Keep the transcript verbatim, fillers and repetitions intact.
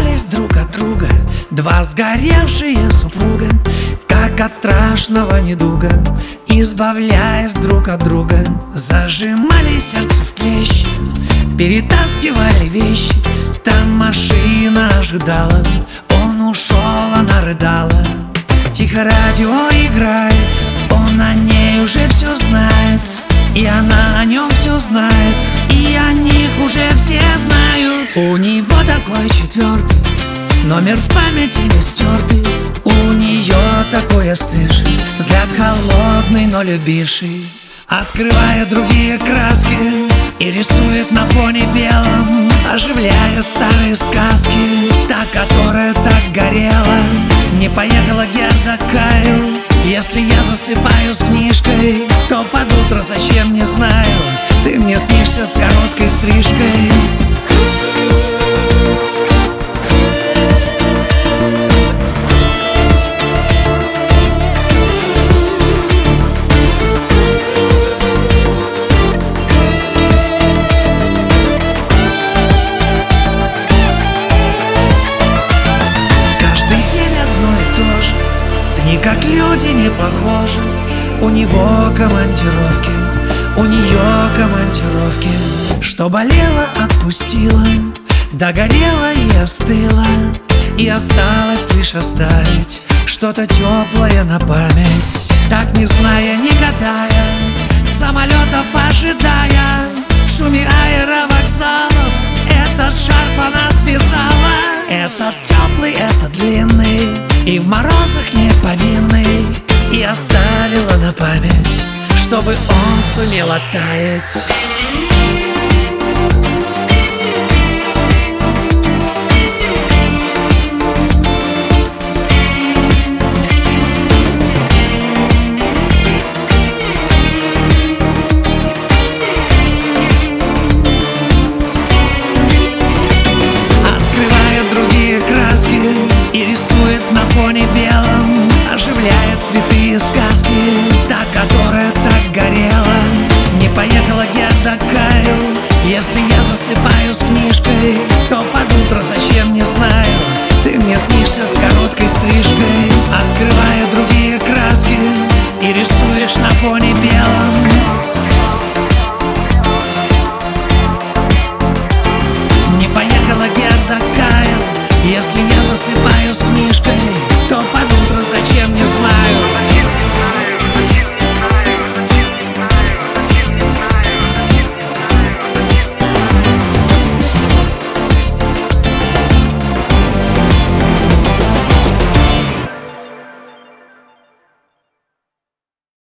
Зажимались друг от друга два сгоревшие супруга, как от страшного недуга, избавляясь друг от друга. Зажимали сердце в клещи, перетаскивали вещи. Там машина ожидала, он ушел, она рыдала. Тихо радио играет, он о ней уже все знает, и она о нем все знает, и о них уже все знают. У него такой четвертый номер в памяти не стертый, у нее такой остывший взгляд, холодный, но любивший. Открывая другие краски и рисует на фоне белом, оживляя старые сказки. Та, которая так горела, не поехала Герда к Каю. Если я засыпаю с книжкой, то под утро зачем, не знаю, ты мне снишься с короткой стрижкой. Как люди не похожи, у него командировки, у нее командировки. Что болело, отпустила, догорела и остыла, и осталось лишь оставить что-то теплое на память. Так не зная, не гадая, самолетов ожидая, в шуме аэровокзалов этот шарф она связала. Этот теплый, этот длинный, и в морозах не повинный, и оставила на память, чтобы он сумел оттаять. И рисует на фоне белом, оживляет цветы и сказки. Та, которая так горела, не поехала Герда к Каю. Если я засыпаю с книжкой, то под утро зачем, не знаю, ты мне снишься с короткой стрижкой. Открывая другие краски и рисуешь на фоне белом. Не поехала Герда к Каю. Если я засыпаю с книжкой,